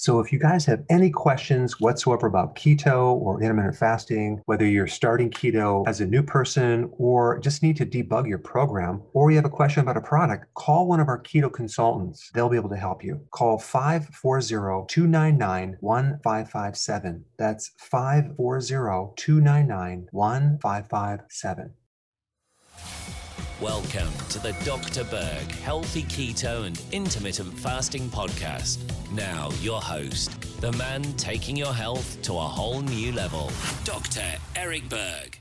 So if you guys have any questions whatsoever about keto or intermittent fasting, whether you're starting keto as a new person or just need to debug your program, or you have a question about a product, call one of our keto consultants. They'll be able to help you. Call 540-299-1557. That's 540-299-1557. Welcome to the Dr. Berg Healthy Keto and Intermittent Fasting Podcast. Now, your host, the man taking your health to a whole new level, Dr. Eric Berg.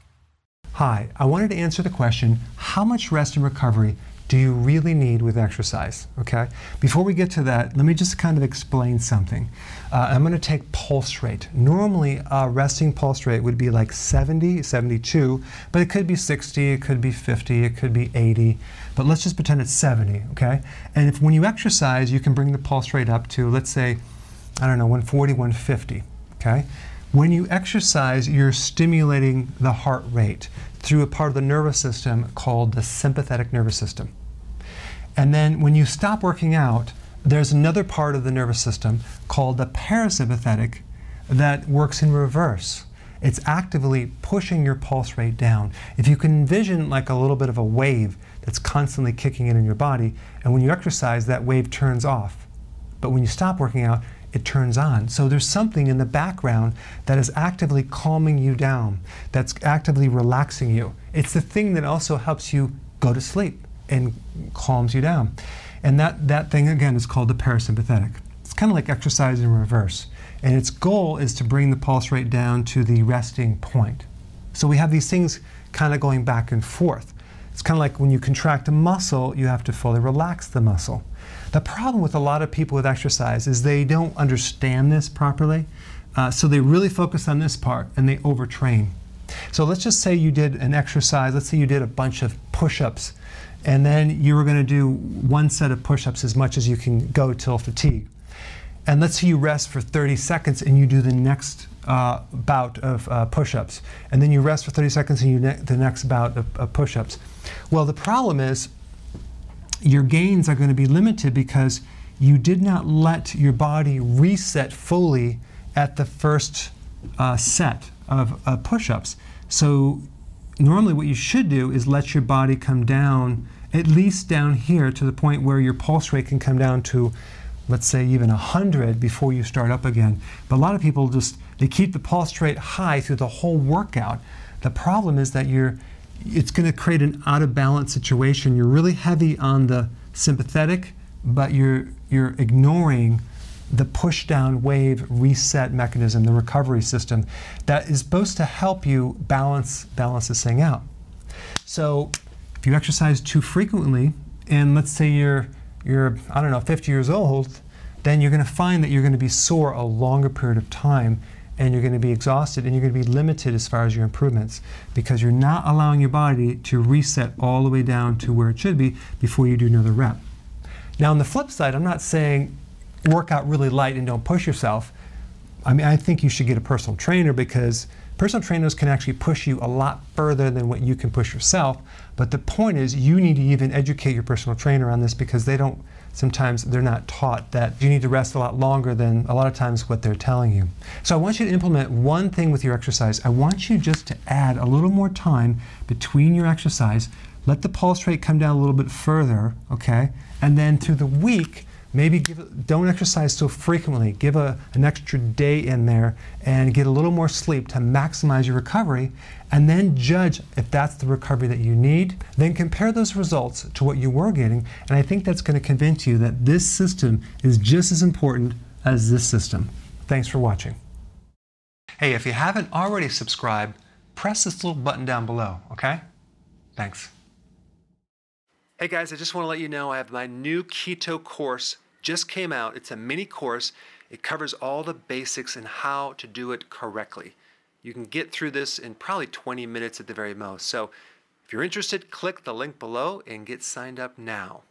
Hi, I wanted to answer the question, how much rest and recovery do you really need with exercise? Okay. Before we get to that, let me just kind of explain something. I'm going to take pulse rate. Normally, resting pulse rate would be like 70, 72, but it could be 60, it could be 50, it could be 80, but let's just pretend it's 70, okay? And if when you exercise, you can bring the pulse rate up to, let's say, I don't know, 140, 150, okay? When you exercise, you're stimulating the heart rate through a part of the nervous system called the sympathetic nervous system. And then when you stop working out, there's another part of the nervous system called the parasympathetic that works in reverse. It's actively pushing your pulse rate down. If you can envision like a little bit of a wave that's constantly kicking in your body, and when you exercise, that wave turns off. But when you stop working out, it turns on. So there's something in the background that is actively calming you down, that's actively relaxing you. It's the thing that also helps you go to sleep and calms you down. And that thing, again, is called the parasympathetic. It's kind of like exercise in reverse. And its goal is to bring the pulse rate down to the resting point. So we have these things kind of going back and forth. It's kind of like when you contract a muscle, you have to fully relax the muscle. The problem with a lot of people with exercise is they don't understand this properly. So they really focus on this part and they overtrain. So let's just say you did an exercise, let's say you did a bunch of push-ups, and then you were going to do one set of push-ups as much as you can go till fatigue. And let's say you rest for 30 seconds and you do the next bout of push-ups. And then you rest for 30 seconds and you the next bout of push-ups. Well, the problem is your gains are going to be limited because you did not let your body reset fully at the first set of push-ups. So normally what you should do is let your body come down, at least down here to the point where your pulse rate can come down to, let's say, even 100 before you start up again. But a lot of people they keep the pulse rate high through the whole workout. The problem is that it's going to create an out of balance situation. You're really heavy on the sympathetic, but you're ignoring the push down wave reset mechanism, the recovery system that is supposed to help you balance this thing out. So if you exercise too frequently, and let's say you're I don't know, 50 years old, then you're going to find that you're going to be sore a longer period of time, and you're going to be exhausted, and you're going to be limited as far as your improvements because you're not allowing your body to reset all the way down to where it should be before you do another rep. Now on the flip side, I'm not saying work out really light and don't push yourself. I mean, I think you should get a personal trainer because personal trainers can actually push you a lot further than what you can push yourself. But the point is you need to even educate your personal trainer on this because sometimes they're not taught that you need to rest a lot longer than a lot of times what they're telling you. So I want you to implement one thing with your exercise. I want you just to add a little more time between your exercise. Let the pulse rate come down a little bit further, okay? And then through the week, maybe don't exercise so frequently. Give an extra day in there and get a little more sleep to maximize your recovery, and then judge if that's the recovery that you need. Then compare those results to what you were getting, and I think that's going to convince you that this system is just as important as this system. Thanks for watching. Hey, if you haven't already subscribed, press this little button down below, okay? Thanks. Hey guys, I just want to let you know I have my new keto course just came out. It's a mini course. It covers all the basics and how to do it correctly. You can get through this in probably 20 minutes at the very most. So if you're interested, click the link below and get signed up now.